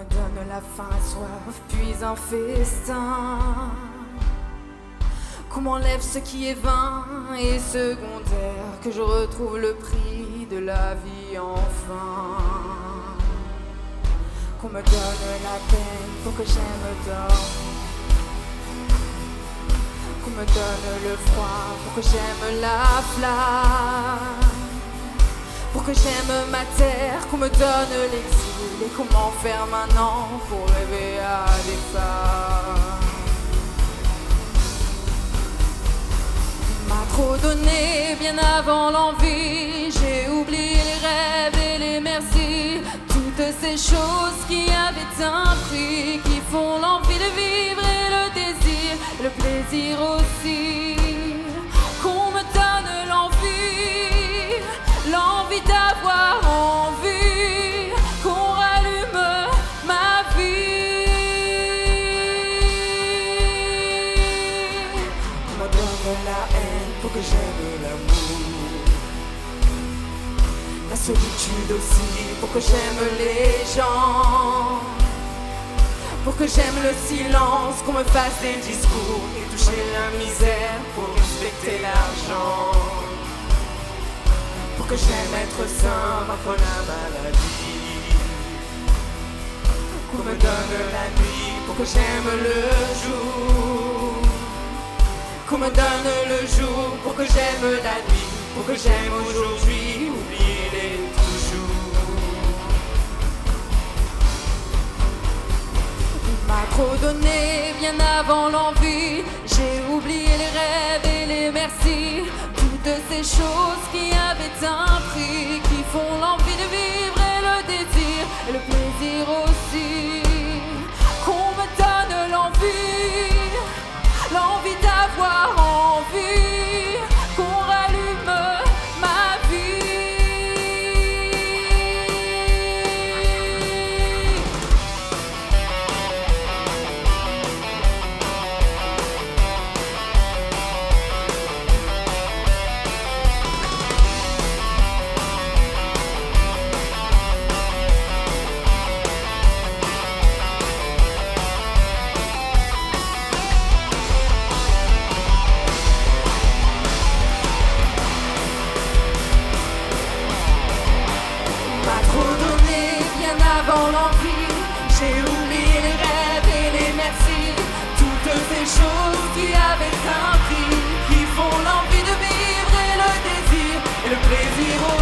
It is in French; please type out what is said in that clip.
me donne la faim, la soif, puis un festin. Qu'on m'enlève ce qui est vain et secondaire, que je retrouve le prix de la vie enfin. Qu'on me donne la peine pour que j'aime dormir. Qu'on me donne le froid pour que j'aime la flamme. Pour que j'aime ma terre, qu'on me donne l'exil et qu'on m'enferme un an pour rêver à des femmes. On m'a trop donné bien avant l'envie, j'ai oublié les rêves et les merci. Toutes ces choses qui avaient un prix, qui font l'envie de vivre et le désir, le plaisir aussi. Qu'on me donne l'envie, l'envie d'avoir envie, qu'on rallume ma vie. On me donne la haine pour que j'aime l'amour, la solitude aussi pour que j'aime les gens, pour que j'aime le silence, qu'on me fasse des discours et toucher la misère pour respecter l'argent. Pour que j'aime être sain, vaincre la maladie. Qu'on me donne la nuit, pour que j'aime le jour. Qu'on me donne le jour, pour que j'aime la nuit. Pour que j'aime aujourd'hui, oublier-les toujours. On m'a trop donné bien avant l'envie, j'ai oublié les rêves et les merci. Toutes ces choses qui avaient un prix, qui font l'envie de vivre et le désir, et le plaisir aussi. Qu'on me donne l'envie, l'envie d'avoir envie, qu'on rallume ma vie. Avant l'envie, j'ai oublié les rêves et les merci. Toutes ces choses qui avaient un prix, qui font l'envie de vivre et le désir et le plaisir.